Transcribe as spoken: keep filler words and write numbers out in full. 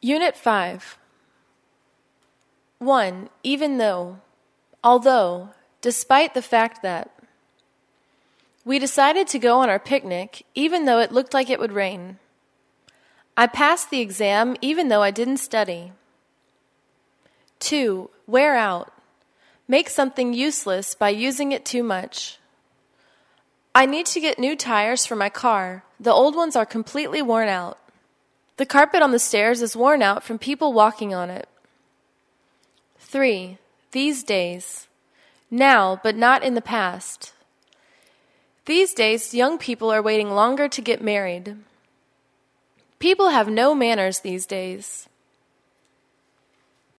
Unit five. one. Even though, although, despite the fact that. We decided to go on our picnic even though it looked like it would rain. I passed the exam even though I didn't study. two. Wear out. Make something useless by using it too much. I need to get new tires for my car. The old ones are completely worn out. The carpet on the stairs is worn out from people walking on it. three. These days. Now, but not in the past. These days, young people are waiting longer to get married. People have no manners these days.